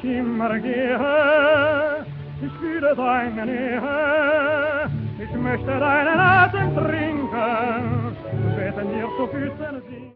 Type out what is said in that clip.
immer gehe, ich fühle deine Nähe, ich möchte deinen Atem trinken, beten dir zu Füßen sie.